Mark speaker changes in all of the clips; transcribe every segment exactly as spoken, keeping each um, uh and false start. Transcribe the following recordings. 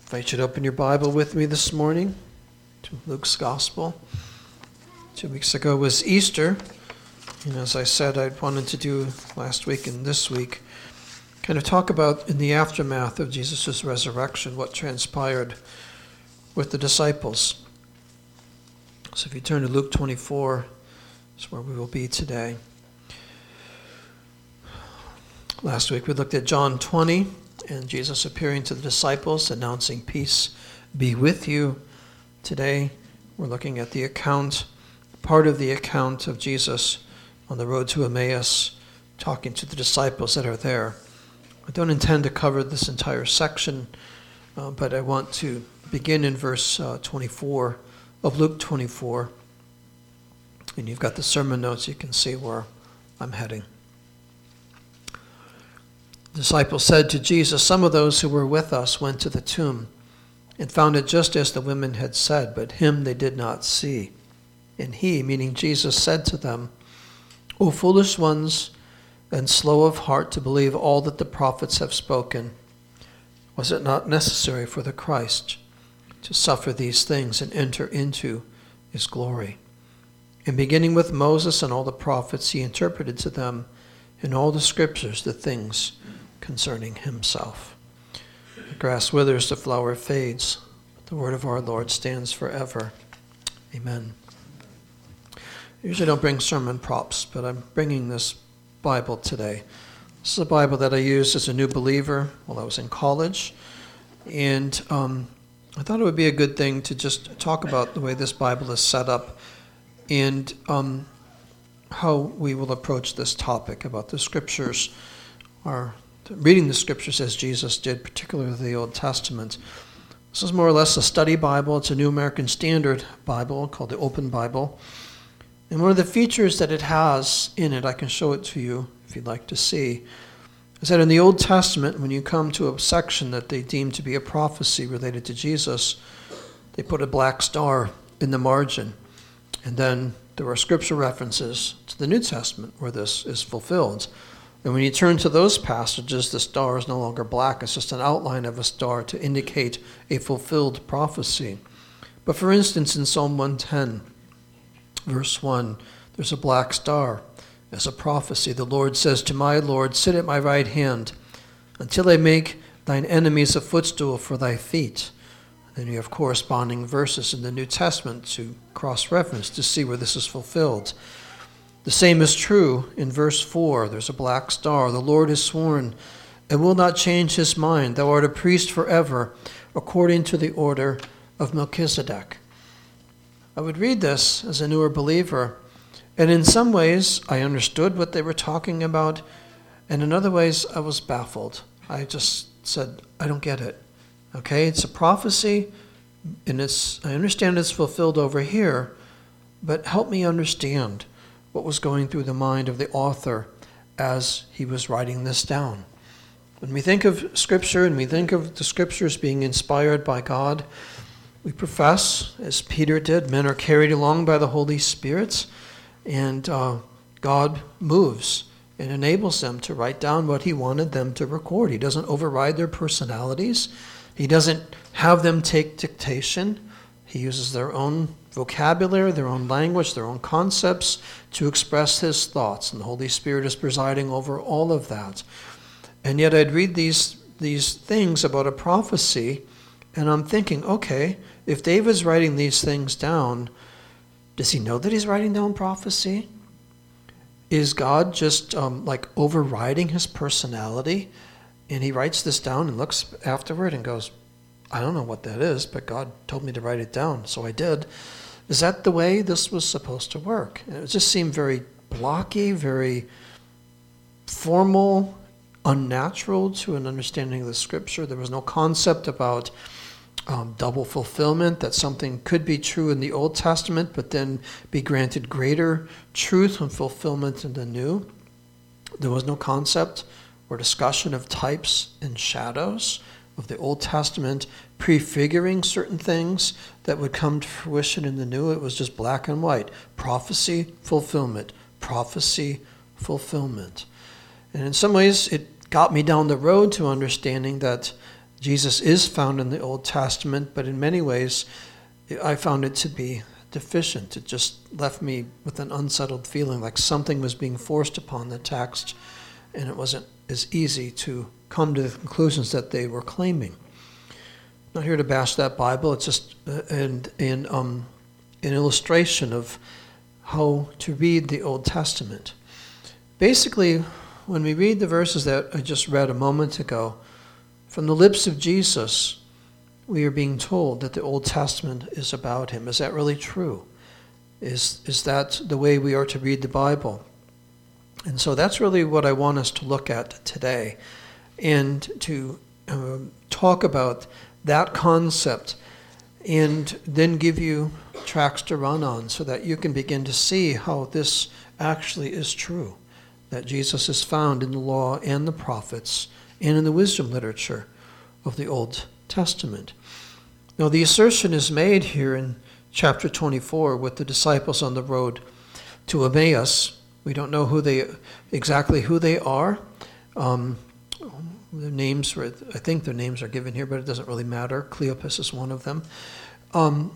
Speaker 1: invite you to open your Bible with me this morning to Luke's Gospel. Two weeks ago was Easter, and as I said, I wanted to do last week and this week, kind of talk about in the aftermath of Jesus' resurrection, what transpired with the disciples. So if you turn to Luke twenty-four, that's where we will be today. Last week we looked at John twenty, and Jesus appearing to the disciples, announcing peace be with you. Today we're looking at the account, part of the account of Jesus on the road to Emmaus, talking to the disciples that are there. I don't intend to cover this entire section, uh, but I want to begin in verse uh, twenty-four of Luke twenty-four. And you've got the sermon notes, you can see where I'm heading. The disciples said to Jesus, "Some of those who were with us went to the tomb and found it just as the women had said, but him they did not see." And he, meaning Jesus, said to them, "O foolish ones, and slow of heart to believe all that the prophets have spoken. Was it not necessary for the Christ to suffer these things and enter into his glory?" And beginning with Moses and all the prophets, he interpreted to them in all the scriptures the things concerning himself. The grass withers, the flower fades, but the word of our Lord stands forever. Amen. I usually don't bring sermon props, but I'm bringing this Bible today. This is a Bible that I used as a new believer while I was in college, and um, I thought it would be a good thing to just talk about the way this Bible is set up and um, how we will approach this topic about the scriptures, or reading the scriptures as Jesus did, particularly the Old Testament. This is more or less a study Bible. It's a New American Standard Bible called the Open Bible. And one of the features that it has in it, I can show it to you if you'd like to see, is that in the Old Testament, when you come to a section that they deem to be a prophecy related to Jesus, they put a black star in the margin. And then there are scripture references to the New Testament where this is fulfilled. And when you turn to those passages, the star is no longer black. It's just an outline of a star to indicate a fulfilled prophecy. But for instance, in Psalm one ten, verse one, there's a black star as a prophecy. The Lord says to my Lord, "Sit at my right hand until I make thine enemies a footstool for thy feet." And then you have corresponding verses in the New Testament to cross-reference to see where this is fulfilled. The same is true in verse four. There's a black star. "The Lord has sworn and will not change his mind. Thou art a priest forever, according to the order of Melchizedek." I would read this as a newer believer, and in some ways I understood what they were talking about, and in other ways I was baffled. I just said, I don't get it. Okay, it's a prophecy, and it's I understand it's fulfilled over here, but help me understand what was going through the mind of the author as he was writing this down. When we think of Scripture and we think of the Scriptures being inspired by God, we profess, as Peter did, men are carried along by the Holy Spirit, and uh, God moves and enables them to write down what he wanted them to record. He doesn't override their personalities. He doesn't have them take dictation. He uses their own vocabulary, their own language, their own concepts to express his thoughts, and the Holy Spirit is presiding over all of that. And yet I'd read these these things about a prophecy, and I'm thinking, okay, if David's writing these things down, does he know that he's writing down prophecy? Is God just um, like overriding his personality? And he writes this down and looks afterward and goes, I don't know what that is, but God told me to write it down, so I did. Is that the way this was supposed to work? And it just seemed very blocky, very formal, unnatural to an understanding of the Scripture. There was no concept about um, double fulfillment, that something could be true in the Old Testament, but then be granted greater truth and fulfillment in the New. There was no concept or discussion of types and shadows of the Old Testament prefiguring certain things that would come to fruition in the New. It was just black and white. Prophecy, fulfillment. Prophecy, fulfillment. And in some ways, it got me down the road to understanding that Jesus is found in the Old Testament, but in many ways I found it to be deficient. It just left me with an unsettled feeling, like something was being forced upon the text, and it wasn't as easy to come to the conclusions that they were claiming. Not here to bash that Bible. It's just uh, and, and, um, an illustration of how to read the Old Testament. Basically, when we read the verses that I just read a moment ago, from the lips of Jesus, we are being told that the Old Testament is about him. Is that really true? Is, is that the way we are to read the Bible? And so that's really what I want us to look at today, and to uh, talk about that concept, and then give you tracks to run on so that you can begin to see how this actually is true, that Jesus is found in the law and the prophets and in the wisdom literature of the Old Testament. Now, the assertion is made here in chapter twenty-four with the disciples on the road to Emmaus. We don't know who they exactly who they are. Um, their names, were, I think their names are given here, but it doesn't really matter. Cleopas is one of them. Um,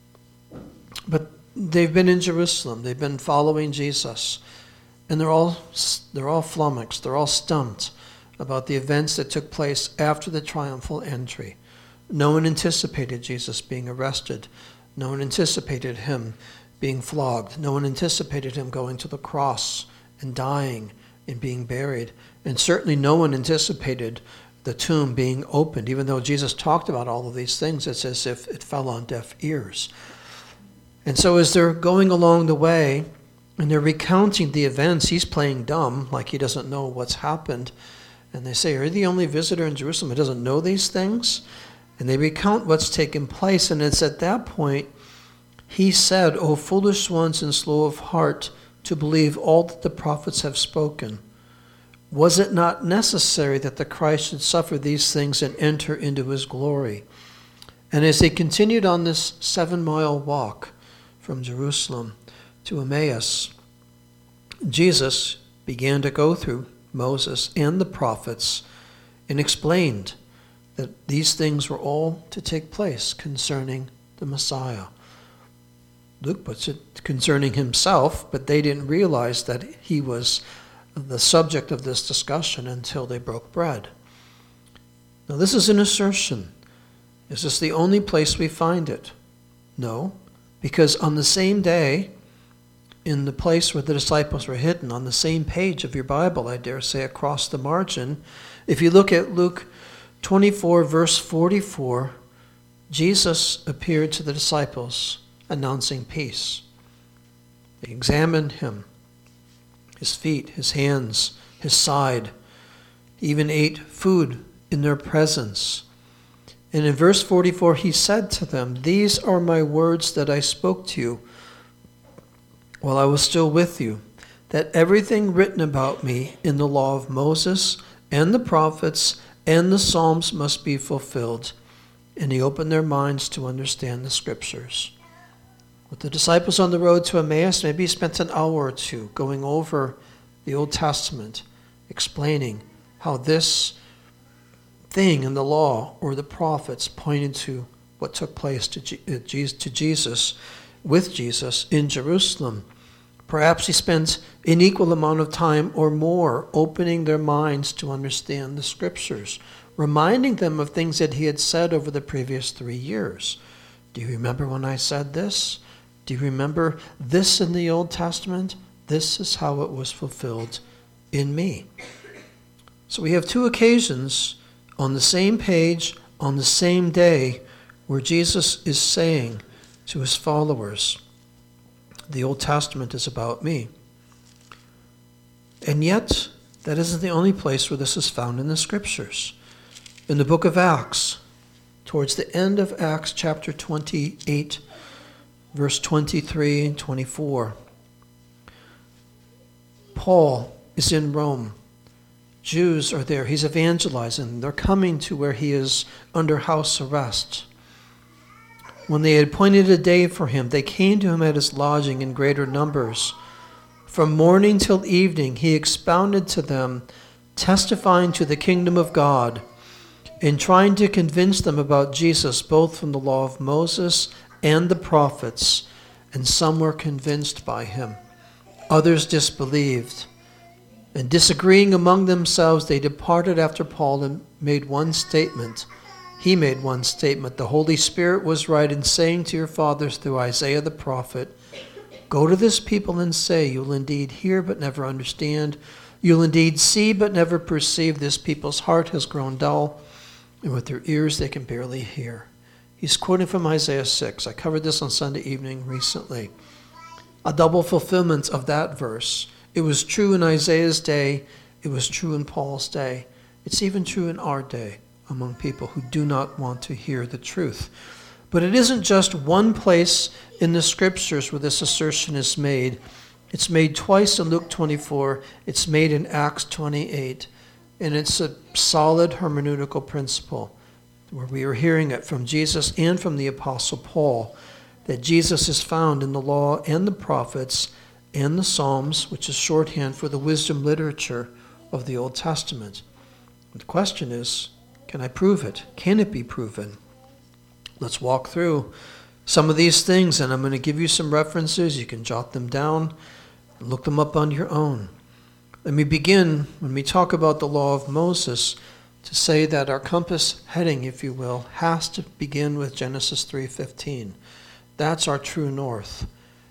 Speaker 1: but they've been in Jerusalem. They've been following Jesus, and they're all they're all flummoxed. They're all stumped about the events that took place after the triumphal entry. No one anticipated Jesus being arrested. No one anticipated him being flogged. No one anticipated him going to the cross and dying and being buried. And certainly no one anticipated the tomb being opened. Even though Jesus talked about all of these things, it's as if it fell on deaf ears. And so as they're going along the way and they're recounting the events, he's playing dumb, like he doesn't know what's happened. And they say, are you the only visitor in Jerusalem who doesn't know these things? And they recount what's taken place, and it's at that point he said, O foolish ones and slow of heart, to believe all that the prophets have spoken. Was it not necessary that the Christ should suffer these things and enter into his glory? And as they continued on this seven-mile walk from Jerusalem to Emmaus, Jesus began to go through Moses and the prophets and explained that these things were all to take place concerning the Messiah. Luke puts it concerning himself, but they didn't realize that he was the subject of this discussion until they broke bread. Now, this is an assertion. Is this the only place we find it? No, because on the same day, in the place where the disciples were hidden, on the same page of your Bible, I dare say, across the margin, if you look at Luke twenty-four, verse forty-four, Jesus appeared to the disciples announcing peace. They examined him, his feet, his hands, his side. He even ate food in their presence. And in verse forty-four, he said to them, these are my words that I spoke to you while I was still with you, that everything written about me in the law of Moses and the prophets and the Psalms must be fulfilled. And he opened their minds to understand the scriptures. With the disciples on the road to Emmaus, maybe he spent an hour or two going over the Old Testament, explaining how this thing in the law or the prophets pointed to what took place to, to Jesus, with Jesus in Jerusalem. Perhaps he spent an equal amount of time or more opening their minds to understand the scriptures, reminding them of things that he had said over the previous three years. Do you remember when I said this? Do you remember this in the Old Testament? This is how it was fulfilled in me. So we have two occasions on the same page, on the same day, where Jesus is saying to his followers, the Old Testament is about me. And yet, that isn't the only place where this is found in the scriptures. In the book of Acts, towards the end of Acts chapter twenty-eight, verse twenty-three and twenty-four, Paul is in Rome. Jews are there. He's evangelizing. They're coming to where he is under house arrest. When they had appointed a day for him, they came to him at his lodging in greater numbers. From morning till evening, he expounded to them, testifying to the kingdom of God. in trying to convince them about Jesus, both from the law of Moses and the prophets, and some were convinced by him. Others disbelieved. And disagreeing among themselves, they departed after Paul and made one statement. He made one statement. The Holy Spirit was right in saying to your fathers through Isaiah the prophet, go to this people and say, you'll indeed hear but never understand. You'll indeed see but never perceive. This people's heart has grown dull, and with their ears they can barely hear. He's quoting from Isaiah six. I covered this on Sunday evening recently. A double fulfillment of that verse. It was true in Isaiah's day. It was true in Paul's day. It's even true in our day among people who do not want to hear the truth. But it isn't just one place in the scriptures where this assertion is made. It's made twice in Luke twenty-four. It's made in Acts twenty-eight. And it's a solid hermeneutical principle where we are hearing it from Jesus and from the Apostle Paul, that Jesus is found in the law and the prophets and the Psalms, which is shorthand for the wisdom literature of the Old Testament. The question is, can I prove it? Can it be proven? Let's walk through some of these things, and I'm going to give you some references. You can jot them down and look them up on your own. Let me begin, when we talk about the law of Moses, to say that our compass heading, if you will, has to begin with Genesis three fifteen. That's our true north.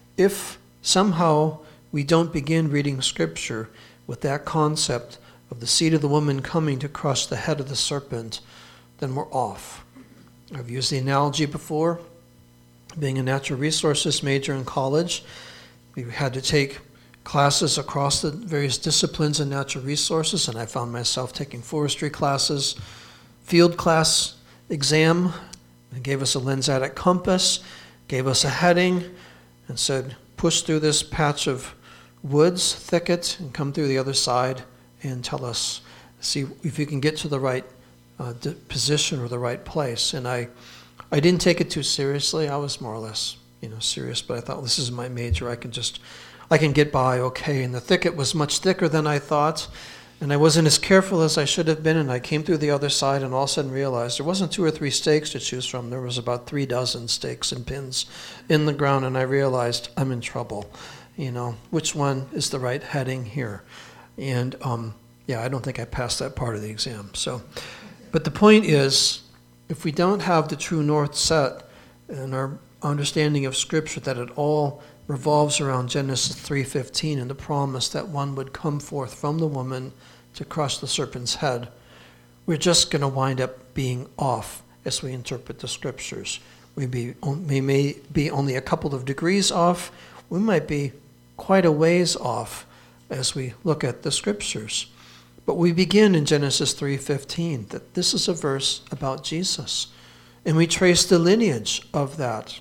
Speaker 1: If somehow we don't begin reading Scripture with that concept of the seed of the woman coming to crush the head of the serpent, then we're off. I've used the analogy before. Being a natural resources major in college, we had to take classes across the various disciplines in natural resources, and I found myself taking forestry classes, field class exam, and gave us a lensatic compass, gave us a heading, and said, push through this patch of woods, thicket, and come through the other side and tell us, see if you can get to the right uh, position or the right place. And I, I didn't take it too seriously. I was more or less, you know, serious, but I thought, well, this is my major. I can just, I can get by okay. And the thicket was much thicker than I thought, and I wasn't as careful as I should have been, and I came through the other side and all of a sudden realized there wasn't two or three stakes to choose from. There was about three dozen stakes and pins in the ground, and I realized I'm in trouble. You know, which one is the right heading here? And um, yeah, I don't think I passed that part of the exam. So, but the point is, if we don't have the true north set in our understanding of Scripture, that it all revolves around Genesis three fifteen and the promise that one would come forth from the woman to crush the serpent's head, we're just going to wind up being off as we interpret the Scriptures. We, be, we may be only a couple of degrees off. We might be quite a ways off as we look at the Scriptures. But we begin in Genesis three fifteen, that this is a verse about Jesus. And we trace the lineage of that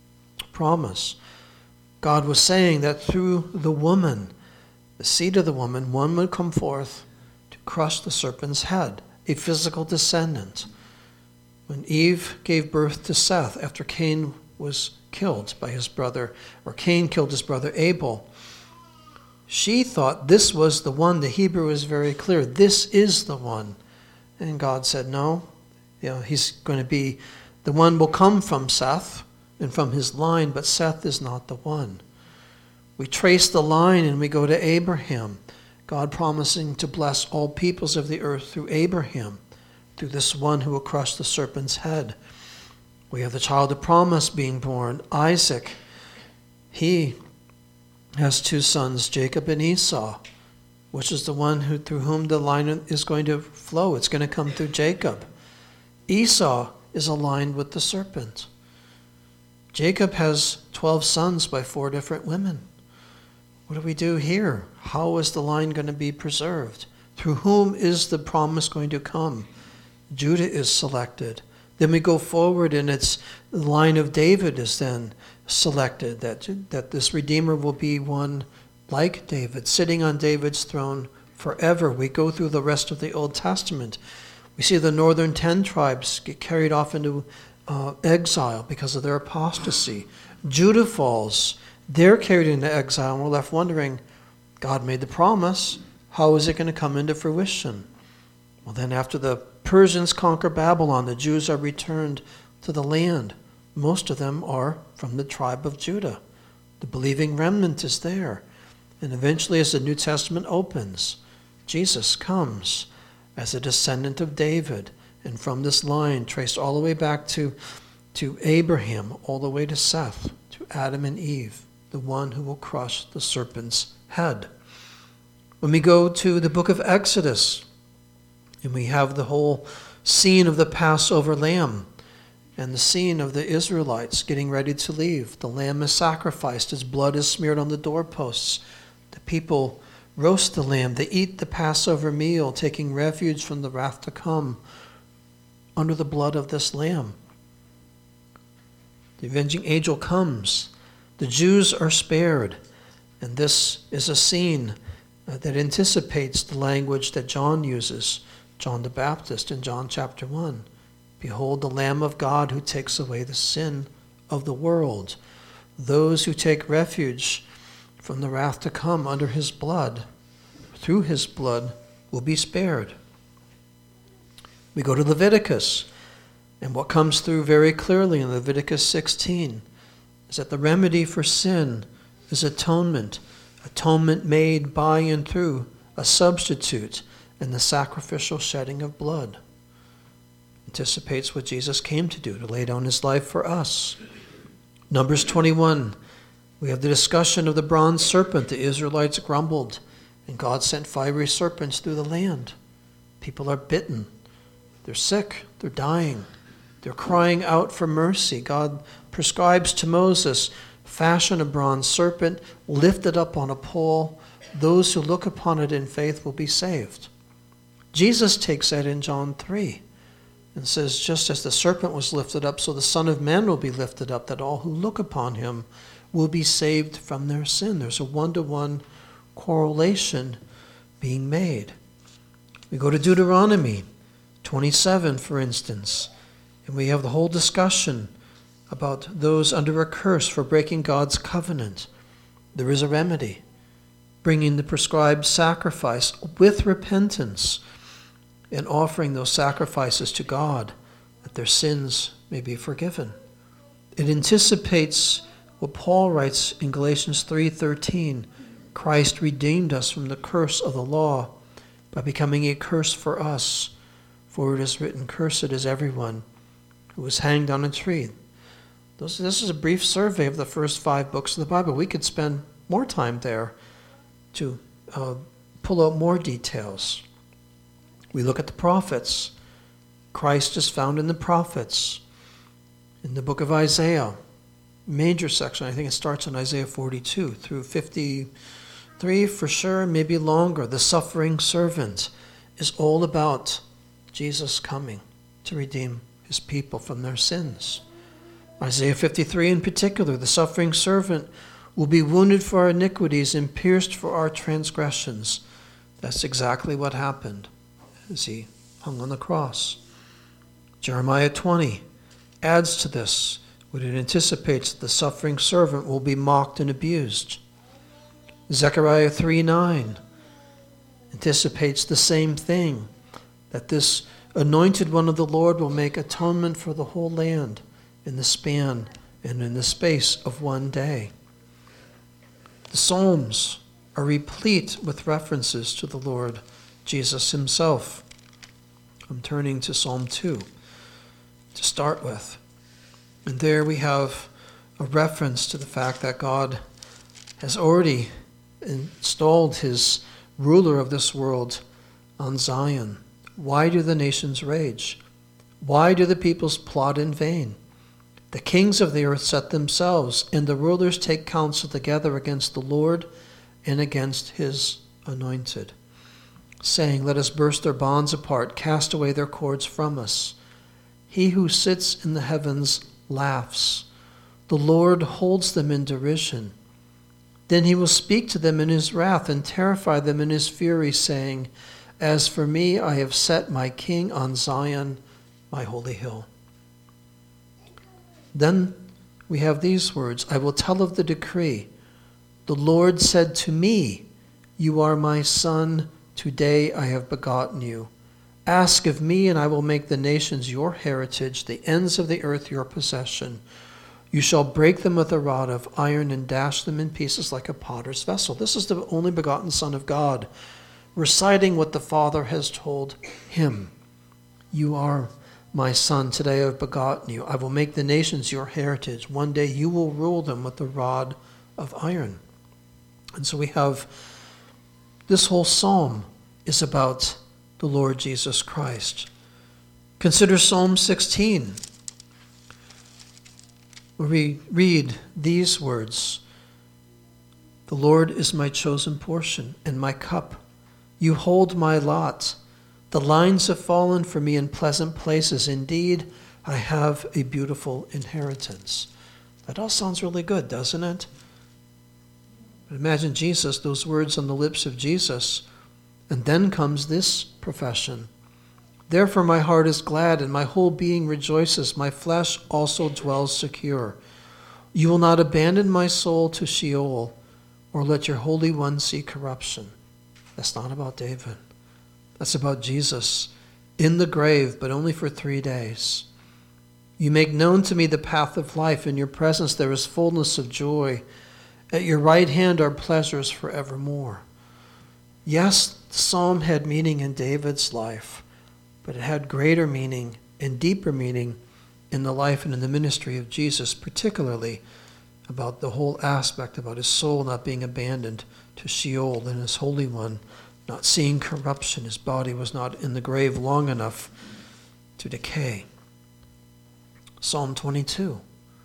Speaker 1: promise. God was saying that through the woman, the seed of the woman, one would come forth to crush the serpent's head, a physical descendant. When Eve gave birth to Seth after Cain was killed by his brother, or Cain killed his brother Abel, she thought this was the one. The Hebrew is very clear. This is the one. And God said, no, you know, he's going to be, the one will come from Seth and from his line, but Seth is not the one. We trace the line and we go to Abraham, God promising to bless all peoples of the earth through Abraham, through this one who will crush the serpent's head. We have the child of promise being born, Isaac. He has two sons, Jacob and Esau, which is the one who through whom the line is going to flow. It's going to come through Jacob. Esau is aligned with the serpent. Jacob has twelve sons by four different women. What do we do here? How is the line going to be preserved? Through whom is the promise going to come? Judah is selected. Then we go forward, and it's the line of David is then selected, that, that this Redeemer will be one like David, sitting on David's throne forever. We go through the rest of the Old Testament. We see the northern ten tribes get carried off into uh, exile because of their apostasy. Judah falls. They're carried into exile, and we're left wondering, God made the promise. How is it going to come into fruition? Well, then after the Persians conquer Babylon. The Jews are returned to the land. Most of them are from the tribe of Judah. The believing remnant is there. And eventually, as the New Testament opens, Jesus comes as a descendant of David. And from this line, traced all the way back to, to Abraham, all the way to Seth, to Adam and Eve, the one who will crush the serpent's head. When we go to the book of Exodus, and we have the whole scene of the Passover lamb, and the scene of the Israelites getting ready to leave. The lamb is sacrificed. His blood is smeared on the doorposts. The people roast the lamb. They eat the Passover meal, taking refuge from the wrath to come under the blood of this lamb. The avenging angel comes. The Jews are spared. And this is a scene that anticipates the language that John uses, John the Baptist in John chapter one. Behold the Lamb of God who takes away the sin of the world. Those who take refuge from the wrath to come under his blood, through his blood, will be spared. We go to Leviticus, and what comes through very clearly in Leviticus sixteen is that the remedy for sin is atonement, atonement made by and through a substitute in the sacrificial shedding of blood. Anticipates what Jesus came to do, to lay down his life for us. Numbers twenty-one, we have the discussion of the bronze serpent. The Israelites grumbled, and God sent fiery serpents through the land. People are bitten. They're sick. They're dying. They're crying out for mercy. God prescribes to Moses, fashion a bronze serpent, lift it up on a pole. Those who look upon it in faith will be saved. Jesus takes that in John three. And says, just as the serpent was lifted up, so the Son of Man will be lifted up, that all who look upon him will be saved from their sin. There's a one-to-one correlation being made. We go to Deuteronomy twenty-seven, for instance, and we have the whole discussion about those under a curse for breaking God's covenant. There is a remedy, bringing the prescribed sacrifice with repentance, and offering those sacrifices to God, that their sins may be forgiven. It anticipates what Paul writes in Galatians three thirteen. Christ redeemed us from the curse of the law by becoming a curse for us. For it is written, cursed is everyone who was hanged on a tree. This is a brief survey of the first five books of the Bible. We could spend more time there to uh, pull out more details. We look at the prophets. Christ is found in the prophets. In the book of Isaiah, major section, I think it starts in Isaiah forty-two through fifty-three for sure, maybe longer. The suffering servant is all about Jesus coming to redeem his people from their sins. Isaiah fifty-three in particular, the suffering servant will be wounded for our iniquities and pierced for our transgressions. That's exactly what happened as he hung on the cross. Jeremiah twenty adds to this when it anticipates that the suffering servant will be mocked and abused. Zechariah three nine anticipates the same thing, that this anointed one of the Lord will make atonement for the whole land in the span and in the space of one day. The Psalms are replete with references to the Lord Jesus himself. I'm turning to Psalm two to start with. And there we have a reference to the fact that God has already installed his ruler of this world on Zion. Why do the nations rage? Why do the peoples plot in vain? The kings of the earth set themselves, and the rulers take counsel together against the Lord and against his anointed, saying, let us burst their bonds apart, cast away their cords from us. He who sits in the heavens laughs. The Lord holds them in derision. Then he will speak to them in his wrath and terrify them in his fury, saying, as for me, I have set my king on Zion, my holy hill. Then we have these words, I will tell of the decree. The Lord said to me, you are my son, today I have begotten you. Ask of me, and I will make the nations your heritage, the ends of the earth your possession. You shall break them with a rod of iron and dash them in pieces like a potter's vessel. This is the only begotten Son of God, reciting what the Father has told him. You are my Son. Today I have begotten you. I will make the nations your heritage. One day you will rule them with a rod of iron. And so we have this whole psalm is about the Lord Jesus Christ. Consider Psalm sixteen, where we read these words. The Lord is my chosen portion and my cup. You hold my lot. The lines have fallen for me in pleasant places. Indeed, I have a beautiful inheritance. That all sounds really good, doesn't it? But imagine Jesus, those words on the lips of Jesus, and then comes this profession. Therefore my heart is glad and my whole being rejoices. My flesh also dwells secure. You will not abandon my soul to Sheol or let your Holy One see corruption. That's not about David. That's about Jesus in the grave, but only for three days. You make known to me the path of life. In your presence there is fullness of joy. At your right hand are pleasures forevermore. Yes, the psalm had meaning in David's life, but it had greater meaning and deeper meaning in the life and in the ministry of Jesus, particularly about the whole aspect about his soul not being abandoned to Sheol and his Holy One not seeing corruption. His body was not in the grave long enough to decay. Psalm twenty-two.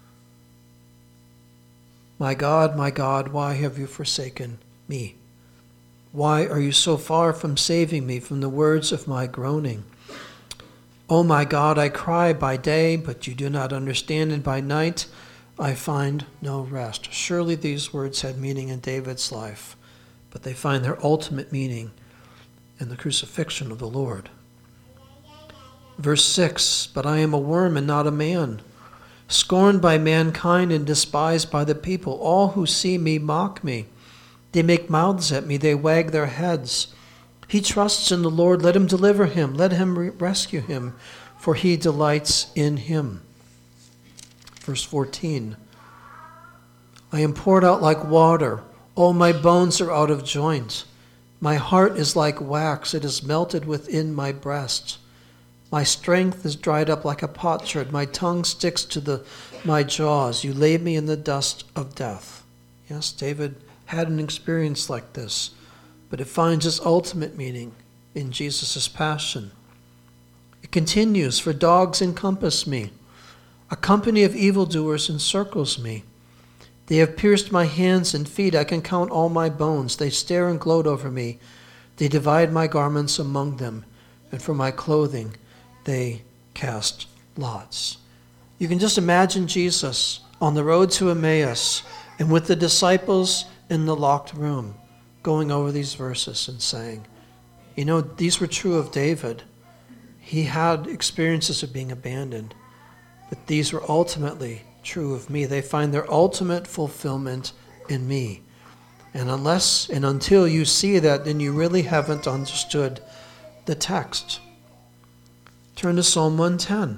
Speaker 1: My God, my God, why have you forsaken me? Why are you so far from saving me from the words of my groaning? O my God, I cry by day, but you do not understand, and by night I find no rest. Surely these words had meaning in David's life, but they find their ultimate meaning in the crucifixion of the Lord. Verse six, but I am a worm and not a man, scorned by mankind and despised by the people. All who see me mock me. They make mouths at me. They wag their heads. He trusts in the Lord. Let him deliver him. Let him re- rescue him, for he delights in him. Verse fourteen. I am poured out like water. All my bones are out of joint. My heart is like wax. It is melted within my breast. My strength is dried up like a potsherd. My tongue sticks to the my jaws. You laid me in the dust of death. Yes, David had an experience like this, but it finds its ultimate meaning in Jesus' passion. It continues, for dogs encompass me. A company of evildoers encircles me. They have pierced my hands and feet. I can count all my bones. They stare and gloat over me. They divide my garments among them, and for my clothing they cast lots. You can just imagine Jesus on the road to Emmaus and with the disciples in the locked room going over these verses and saying, you know, these were true of David. He had experiences of being abandoned, but these were ultimately true of me. They find their ultimate fulfillment in me. And unless and until you see that, then you really haven't understood the text. Turn to Psalm one ten.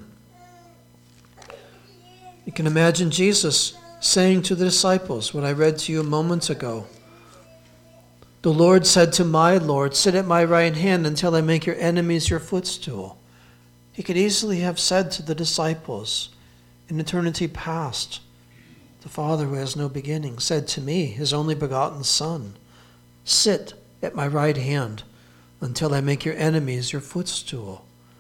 Speaker 1: You can imagine Jesus saying to the disciples what I read to you a moment ago. The Lord said to my Lord, sit at my right hand until I make your enemies your footstool. He could easily have said to the disciples in eternity past, the Father who has no beginning said to me, his only begotten Son, sit at my right hand until I make your enemies your footstool.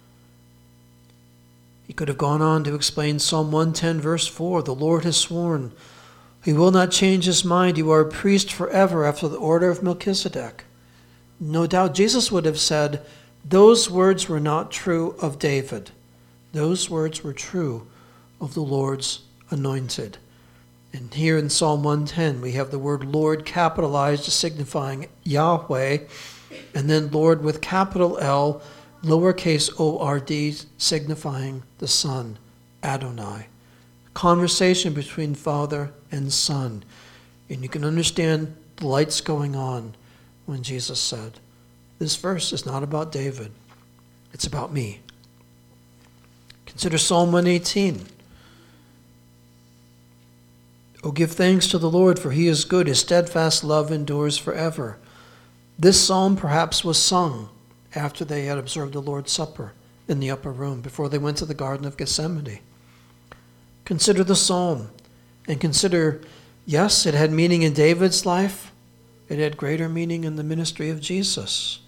Speaker 1: He could have gone on to explain Psalm one ten, verse four. The Lord has sworn, he will not change his mind. You are a priest forever after the order of Melchizedek. No doubt Jesus would have said, those words were not true of David. Those words were true of the Lord's anointed. And here in Psalm one ten, we have the word Lord capitalized, signifying Yahweh, and then Lord with capital L, lowercase O R D, signifying the Son, Adonai. Conversation between Father and Son. And you can understand the lights going on when Jesus said, this verse is not about David. It's about me. Consider Psalm one eighteen. Oh, give thanks to the Lord, for he is good. His steadfast love endures forever. This psalm perhaps was sung after they had observed the Lord's Supper in the upper room, before they went to the Garden of Gethsemane. Consider the psalm, and consider, yes, it had meaning in David's life. It had greater meaning in the ministry of Jesus.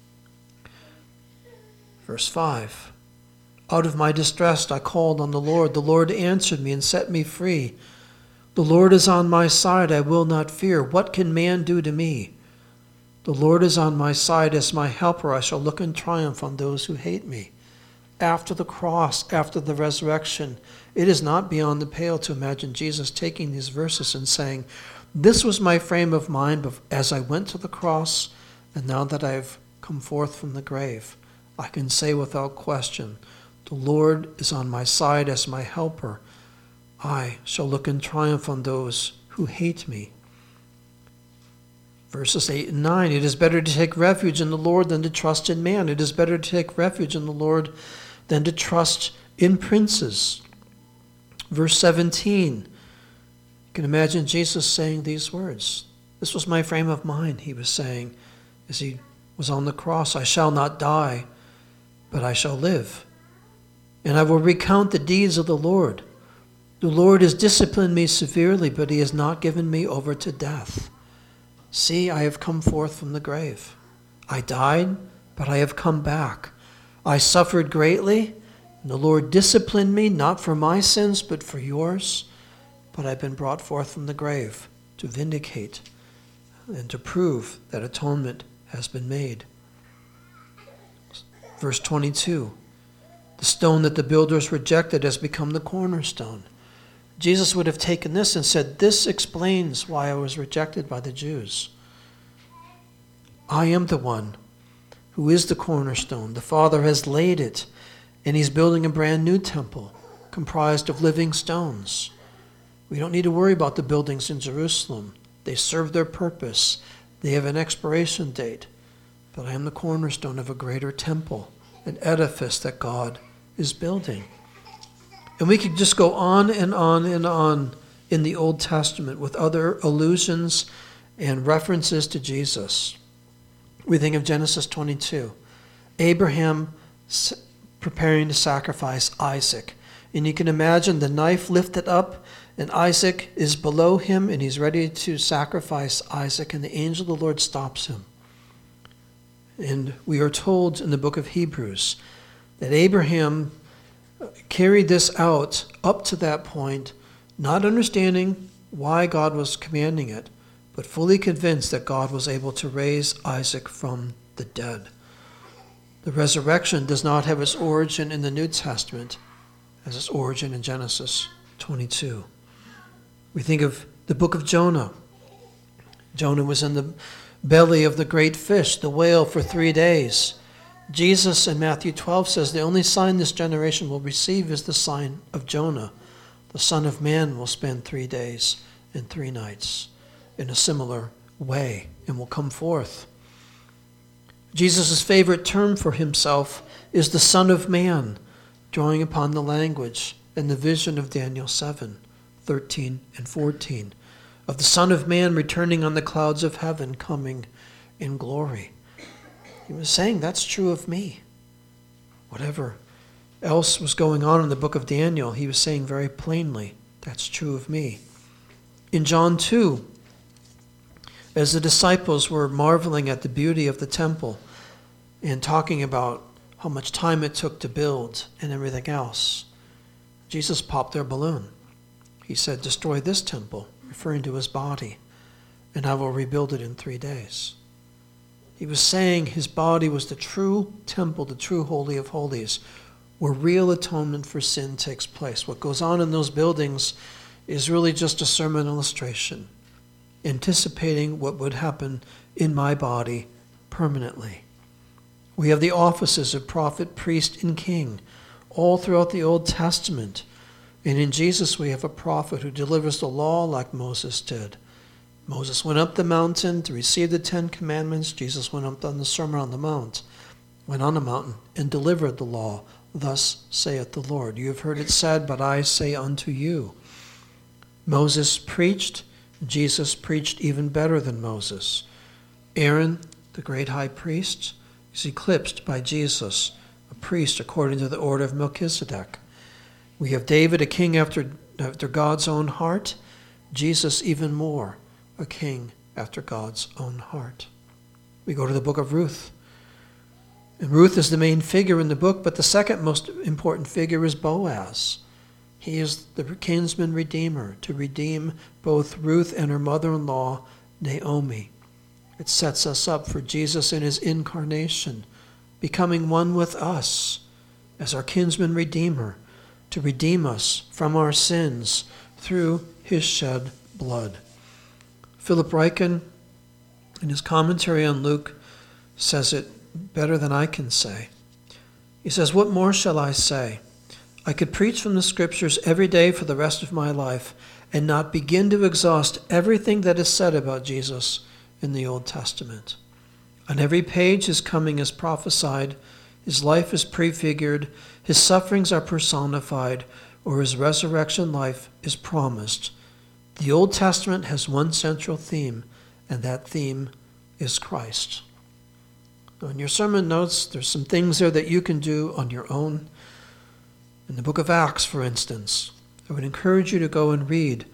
Speaker 1: Verse five. Out of my distress I called on the Lord. The Lord answered me and set me free. The Lord is on my side, I will not fear. What can man do to me? The Lord is on my side as my helper. I shall look in triumph on those who hate me. After the cross, after the resurrection, it is not beyond the pale to imagine Jesus taking these verses and saying, this was my frame of mind as I went to the cross, and now that I have come forth from the grave, I can say without question, the Lord is on my side as my helper. I shall look in triumph on those who hate me. Verses eight and nine, it is better to take refuge in the Lord than to trust in man. It is better to take refuge in the Lord than to trust in princes. Verse seventeen, you can imagine Jesus saying these words. This was my frame of mind, he was saying, as he was on the cross. I shall not die, but I shall live. And I will recount the deeds of the Lord. The Lord has disciplined me severely, but he has not given me over to death. See, I have come forth from the grave. I died, but I have come back. I suffered greatly, and the Lord disciplined me, not for my sins, but for yours. But I've been brought forth from the grave to vindicate and to prove that atonement has been made. Verse twenty-two, the stone that the builders rejected has become the cornerstone. Jesus would have taken this and said, this explains why I was rejected by the Jews. I am the one who is the cornerstone. The Father has laid it, and he's building a brand new temple comprised of living stones. We don't need to worry about the buildings in Jerusalem. They serve their purpose. They have an expiration date. But I am the cornerstone of a greater temple, an edifice that God is building. And we could just go on and on and on in the Old Testament with other allusions and references to Jesus. We think of Genesis twenty-two. Abraham preparing to sacrifice Isaac. And you can imagine the knife lifted up, and Isaac is below him, and he's ready to sacrifice Isaac, and the angel of the Lord stops him. And we are told in the book of Hebrews that Abraham carried this out up to that point, not understanding why God was commanding it, but fully convinced that God was able to raise Isaac from the dead. The resurrection does not have its origin in the New Testament as its origin in Genesis twenty-two. We think of the book of Jonah. Jonah was in the belly of the great fish, the whale, for three days. Jesus in Matthew twelve says the only sign this generation will receive is the sign of Jonah. The Son of Man will spend three days and three nights in a similar way and will come forth. Jesus' favorite term for himself is the Son of Man, drawing upon the language and the vision of Daniel seven, thirteen and fourteen, of the Son of Man returning on the clouds of heaven, coming in glory. He was saying, that's true of me. Whatever else was going on in the book of Daniel, he was saying very plainly, that's true of me. In John two, as the disciples were marveling at the beauty of the temple and talking about how much time it took to build and everything else, Jesus popped their balloon. He said, destroy this temple, referring to his body, and I will rebuild it in three days. He was saying his body was the true temple, the true Holy of Holies, where real atonement for sin takes place. What goes on in those buildings is really just a sermon illustration, anticipating what would happen in my body permanently. We have the offices of prophet, priest, and king all throughout the Old Testament. And in Jesus we have a prophet who delivers the law like Moses did. Moses went up the mountain to receive the Ten Commandments. Jesus went up on the Sermon on the Mount. went on a mountain and delivered the law. Thus saith the Lord. You have heard it said, but I say unto you. Moses preached. Jesus preached even better than Moses. Aaron, the great high priest, is eclipsed by Jesus, a priest according to the order of Melchizedek. We have David, a king after, after God's own heart. Jesus, even more, a king after God's own heart. We go to the book of Ruth. And Ruth is the main figure in the book, but the second most important figure is Boaz. He is the kinsman redeemer, to redeem both Ruth and her mother-in-law, Naomi. It sets us up for Jesus in his incarnation, becoming one with us as our kinsman redeemer, to redeem us from our sins through his shed blood. Philip Ryken, in his commentary on Luke, says it better than I can say. He says, what more shall I say? I could preach from the scriptures every day for the rest of my life and not begin to exhaust everything that is said about Jesus in the Old Testament. On every page his coming is prophesied, his life is prefigured, his sufferings are personified, or his resurrection life is promised. The Old Testament has one central theme, and that theme is Christ. In your sermon notes, there's some things there that you can do on your own. In the book of Acts, for instance, I would encourage you to go and read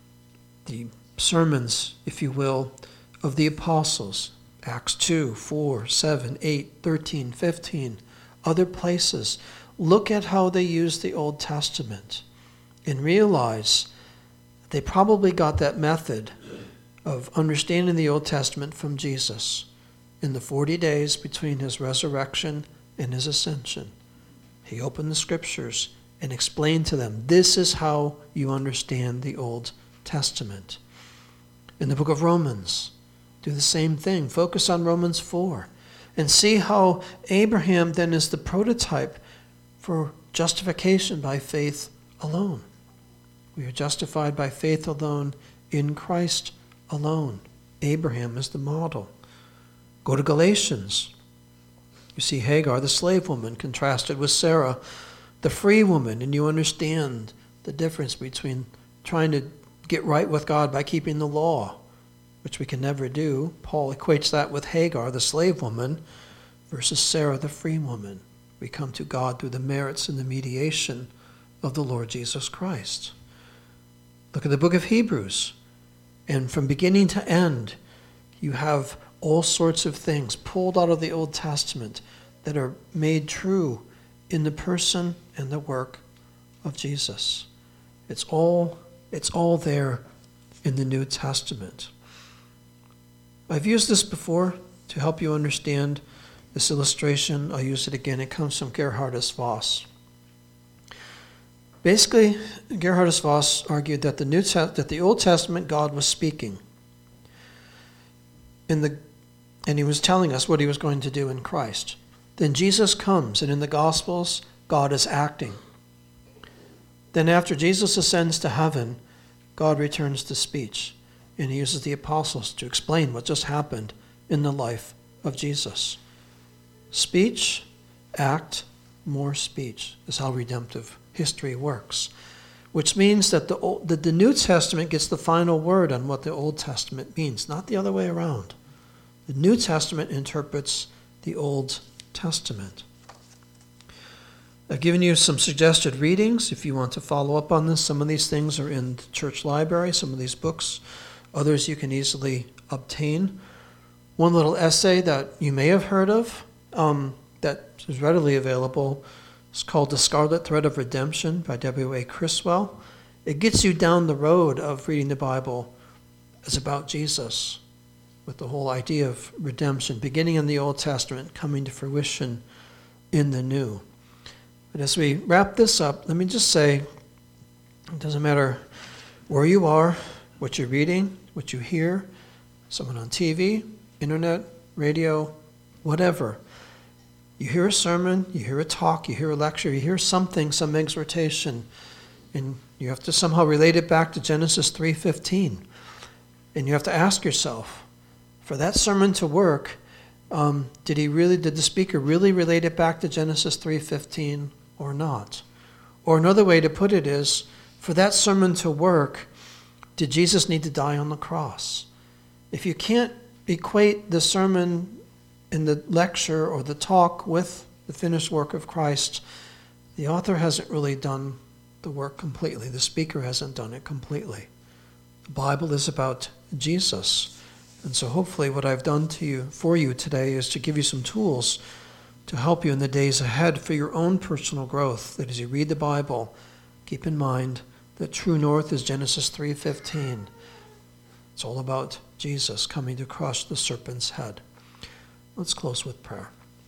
Speaker 1: the sermons, if you will, of the apostles. Acts two, four, seven, eight, thirteen, fifteen, other places. Look at how they use the Old Testament and realize they probably got that method of understanding the Old Testament from Jesus in the forty days between his resurrection and his ascension. He opened the scriptures and explained to them, this is how you understand the Old Testament. In the book of Romans, do the same thing. Focus on Romans four and see how Abraham then is the prototype for justification by faith alone. We are justified by faith alone, in Christ alone. Abraham is the model. Go to Galatians. You see Hagar, the slave woman, contrasted with Sarah, the free woman, and you understand the difference between trying to get right with God by keeping the law, which we can never do. Paul equates that with Hagar, the slave woman, versus Sarah, the free woman. We come to God through the merits and the mediation of the Lord Jesus Christ. Look at the book of Hebrews. And from beginning to end, you have all sorts of things pulled out of the Old Testament that are made true in the person and the work of Jesus. It's all, it's all there in the New Testament. I've used this before to help you understand this illustration. I'll use it again. It comes from Gerhardus Voss. Basically, Gerhardus Voss argued that the New Te- that the Old Testament God was speaking. In the And he was telling us what he was going to do in Christ. Then Jesus comes, and in the Gospels, God is acting. Then after Jesus ascends to heaven, God returns to speech, and he uses the apostles to explain what just happened in the life of Jesus. Speech, act, more speech is how redemptive history works, which means that the, Old, that the New Testament gets the final word on what the Old Testament means, not the other way around. The New Testament interprets the Old Testament. I've given you some suggested readings if you want to follow up on this. Some of these things are in the church library, some of these books. Others you can easily obtain. One little essay that you may have heard of um, that is readily available is called The Scarlet Thread of Redemption by W A Criswell. It gets you down the road of reading the Bible as about Jesus, with the whole idea of redemption, beginning in the Old Testament, coming to fruition in the New. But as we wrap this up, let me just say, it doesn't matter where you are, what you're reading, what you hear, someone on T V, internet, radio, whatever. You hear a sermon, you hear a talk, you hear a lecture, you hear something, some exhortation, and you have to somehow relate it back to Genesis three fifteen. And you have to ask yourself, for that sermon to work, Um, did he really, did the speaker really relate it back to Genesis three fifteen or not? Or another way to put it is, for that sermon to work, did Jesus need to die on the cross? If you can't equate the sermon in the lecture or the talk with the finished work of Christ, the author hasn't really done the work completely. The speaker hasn't done it completely. The Bible is about Jesus. And so hopefully what I've done to you, for you today, is to give you some tools to help you in the days ahead for your own personal growth. That as you read the Bible, keep in mind that true north is Genesis three fifteen. It's all about Jesus coming to crush the serpent's head. Let's close with prayer.